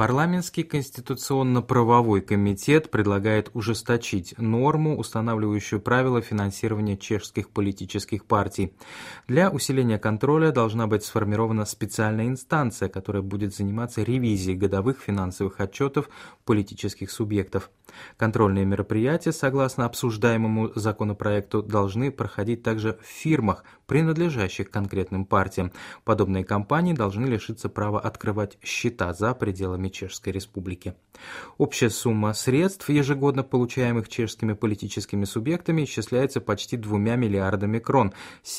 Парламентский конституционно-правовой комитет предлагает ужесточить норму, устанавливающую правила финансирования чешских политических партий. Для усиления контроля должна быть сформирована специальная инстанция, которая будет заниматься ревизией годовых финансовых отчетов политических субъектов. Контрольные мероприятия, согласно обсуждаемому законопроекту, должны проходить также в фирмах, принадлежащих конкретным партиям. Подобные компании должны лишиться права открывать счета за пределами Чешской Республики. Общая сумма средств, ежегодно получаемых чешскими политическими субъектами, исчисляется почти 2 миллиардами крон,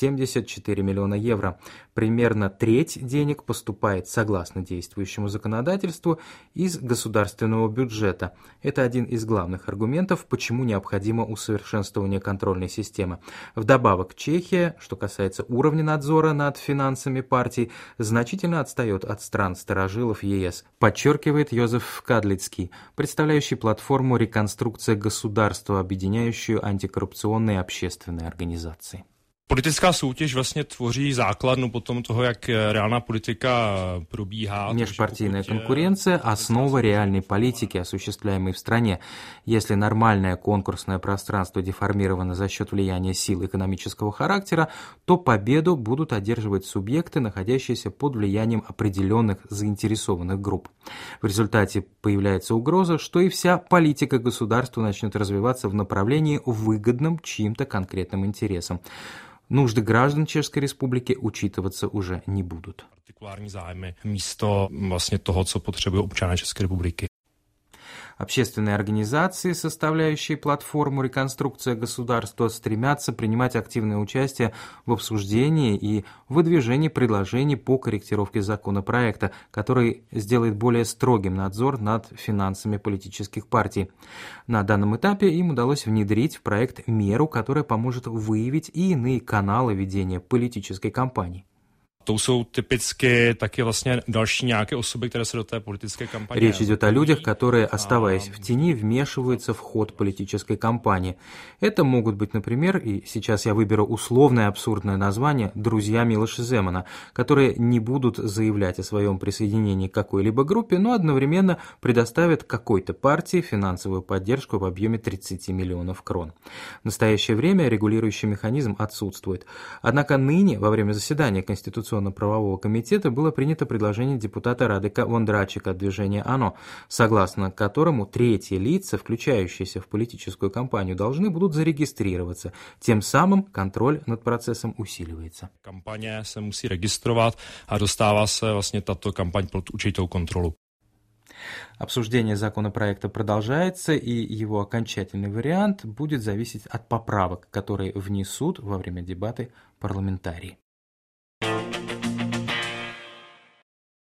74 миллиона евро. Примерно треть денег поступает, согласно действующему законодательству, из государственного бюджета. Это один из главных аргументов, почему необходимо усовершенствование контрольной системы. Вдобавок, Чехия, что касается уровня надзора над финансами партий, значительно отстает от стран-старожилов ЕС, подчеркивает Йозеф Кадлицкий, представляющий платформу «Реконструкция государства», объединяющую антикоррупционные общественные организации. Politická soutěž vlastně tvoří základnu potom toho, jak reálná politika probíhá. Межпартийная конкуренция – основа реальной политики, осуществляемой в стране. Если нормальное конкурсное пространство деформировано за счет влияния сил экономического характера, то победу будут одерживать субъекты, находящиеся под влиянием определенных заинтересованных групп. В результате появляется угроза, что и вся политика государства начнет развиваться в направлении, выгодном чьим-то конкретным интересам. Нужды граждан Чешской Республики учитываться уже не будут. Partikulární zájmy místo vlastně toho, co potřebují občané České republiky. Общественные организации, составляющие платформу «Реконструкция государства», стремятся принимать активное участие в обсуждении и выдвижении предложений по корректировке законопроекта, который сделает более строгим надзор над финансами политических партий. На данном этапе им удалось внедрить в проект меру, которая поможет выявить и иные каналы ведения политической кампании. To jsou typicky taky vlastně další nějaké osoby, které se do té politické kampaně. Речь идет о людях, которые, оставаясь в тени, вмешиваются в ход политической кампании. Это могут быть, например, и сейчас я выберу условное абсурдное название, друзья Милоша Земана, которые не будут заявлять о своем присоединении к какой-либо группе, но одновременно предоставят какой-то партии финансовую поддержку в объеме 30 миллионов крон. В настоящее время регулирующий механизм отсутствует. Однако ныне, во время заседания Конституционно-правового комитета, было принято предложение депутата Радека Вондрачика от движения АНО, согласно которому третьи лица, включающиеся в политическую кампанию, должны будут зарегистрироваться. Тем самым контроль над процессом усиливается. Kampaně se musí registrovat a dostává se vlastně tato kampaň pod určitou kontrolu. Обсуждение законопроекта продолжается, и его окончательный вариант будет зависеть от поправок, которые внесут во время дебаты парламентарии.